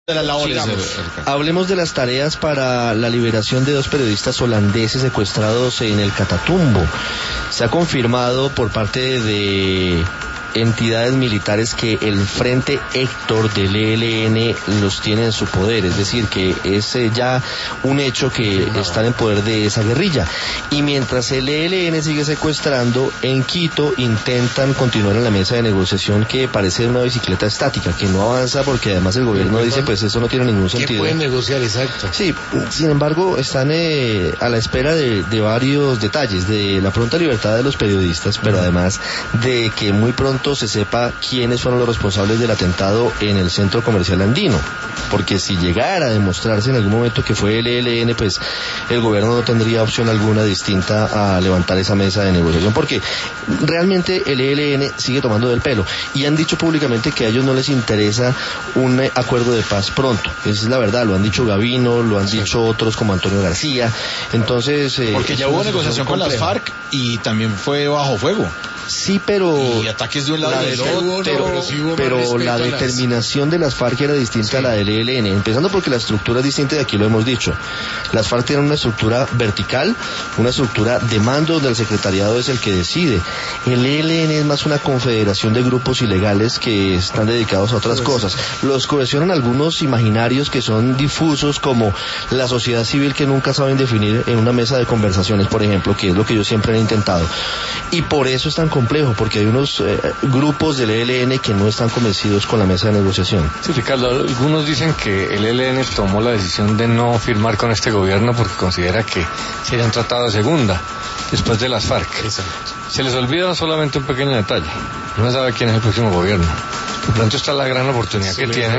de las labores. Hablemos de las tareas para la liberación de 2 periodistas holandeses secuestrados en el Catatumbo. Se ha confirmado por parte de entidades militares que el Frente Héctor del ELN los tiene en su poder, es decir, que es ya un hecho que están en poder de esa guerrilla. Y mientras el ELN sigue secuestrando, en Quito intentan continuar en la mesa de negociación que parece una bicicleta estática, que no avanza porque además el gobierno dice pues eso no tiene ningún sentido. ¿Qué pueden negociar? Exacto. Sí, sin embargo están a la espera de varios detalles, de la pronta libertad de los periodistas, pero además de que muy pronto se sepa quiénes fueron los responsables del atentado en el centro comercial andino, porque si llegara a demostrarse en algún momento que fue el ELN, pues el gobierno no tendría opción alguna distinta a levantar esa mesa de negociación, porque realmente el ELN sigue tomando del pelo y han dicho públicamente que a ellos no les interesa un acuerdo de paz pronto. Esa es la verdad, lo han dicho Gavino, lo han dicho otros como Antonio García. Entonces porque ya hubo negociación con las FARC y también fue bajo fuego. Sí, pero y ataques de un lado y del otro, pero la determinación de las FARC era distinta a la del ELN, empezando porque la estructura es distinta, y aquí lo hemos dicho. Las FARC tienen una estructura vertical, una estructura de mando donde el secretariado es el que decide. El ELN es más una confederación de grupos ilegales que están dedicados a otras cosas. Los cohesionan algunos imaginarios que son difusos, como la sociedad civil, que nunca saben definir en una mesa de conversaciones, por ejemplo, que es lo que ellos siempre han intentado. Y por eso es tan complejo, porque hay unos grupos del ELN que no están convencidos con la mesa de negociación. Sí, Ricardo, algunos dicen que el ELN tomó la decisión de no firmar con este gobierno porque considera que sería un tratado de segunda, después de las FARC. Exacto. Se les olvida solamente un pequeño detalle: no se sabe quién es el próximo gobierno. De pronto está la gran oportunidad que tienen,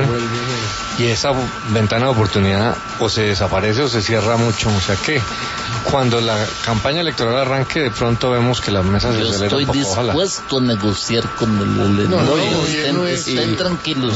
y esa ventana de oportunidad o se desaparece o se cierra mucho. O sea que cuando la campaña electoral arranque, de pronto vemos que la mesa se acelera un poco. Yo estoy dispuesto a negociar con el estén tranquilos.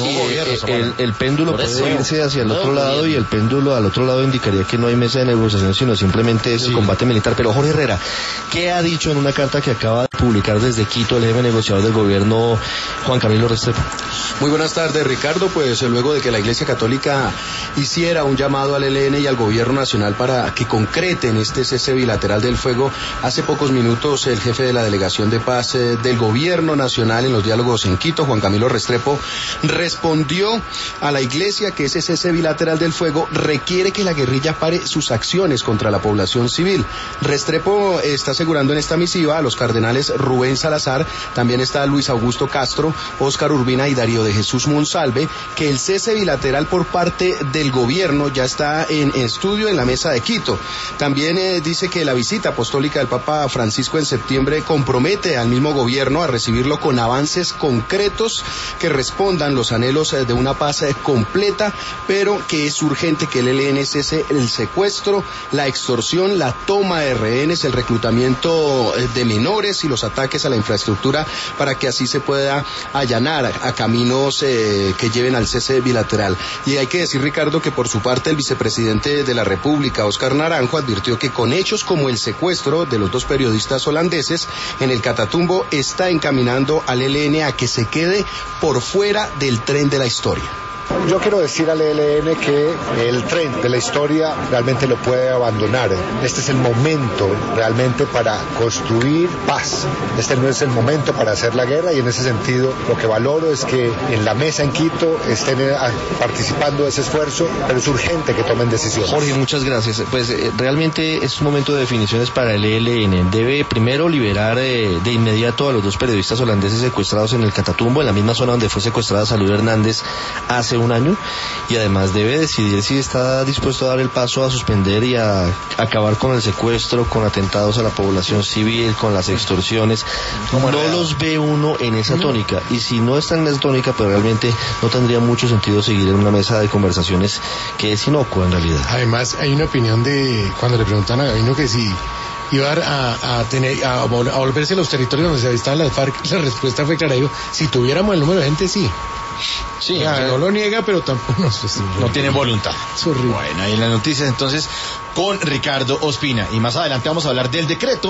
El péndulo puede irse hacia el otro lado, y el péndulo al otro lado indicaría que no hay mesa de negociación, sino simplemente es el combate militar. Pero Jorge Herrera, ¿qué ha dicho en una carta que acaba de publicar desde Quito el jefe negociador del gobierno, Juan Camilo Restrepo? Muy buenas tardes, Ricardo. Pues luego de que la Iglesia Católica hiciera un llamado al ELN y al Gobierno Nacional para que concreten este cese bilateral del fuego, hace pocos minutos el jefe de la Delegación de Paz del Gobierno Nacional en los diálogos en Quito, Juan Camilo Restrepo, respondió a la Iglesia que ese cese bilateral del fuego requiere que la guerrilla pare sus acciones contra la población civil. Restrepo está asegurando en esta misiva a los cardenales Rubén Salazar, también está Luis Augusto Castro, Óscar Urbina y Darío de Jesús Monsalve, que el cese bilateral por parte del gobierno ya está en estudio en la mesa de Quito. También dice que la visita apostólica del Papa Francisco en septiembre compromete al mismo gobierno a recibirlo con avances concretos que respondan los anhelos de una paz completa, pero que es urgente que el ELN cese el secuestro, la extorsión, la toma de rehenes, el reclutamiento de menores y los ataques a la infraestructura, para que así se pueda allanar a caminos que lleven al cese bilateral. Y hay que decir, Ricardo, que por su parte el vicepresidente de la República, Óscar Naranjo, advirtió que con hechos como el secuestro de los 2 periodistas holandeses en el Catatumbo, está encaminando al ELN a que se quede por fuera del tren de la historia. Yo quiero decir al ELN que el tren de la historia realmente lo puede abandonar. Este es el momento realmente para construir paz. Este no es el momento para hacer la guerra, y en ese sentido lo que valoro es que en la mesa en Quito estén participando de ese esfuerzo, pero es urgente que tomen decisiones. Jorge, muchas gracias. Pues realmente es un momento de definiciones para el ELN. Debe primero liberar de inmediato a los 2 periodistas holandeses secuestrados en el Catatumbo, en la misma zona donde fue secuestrada Salud Hernández hace un año, y además debe decidir si está dispuesto a dar el paso a suspender y a acabar con el secuestro, con atentados a la población civil, con las extorsiones. No los ve uno en esa tónica, y si no está en esa tónica, pues realmente no tendría mucho sentido seguir en una mesa de conversaciones que es inocua en realidad. Además, hay una opinión de cuando le preguntan a Gavino que si iba a volverse a los territorios donde se avistaban las FARC, la respuesta fue clara: si tuviéramos el número de gente, sí. Sí, o sea, no lo niega, pero tampoco no tiene voluntad. Es horrible. Bueno, ahí en las noticias entonces con Ricardo Ospina, y más adelante vamos a hablar del decreto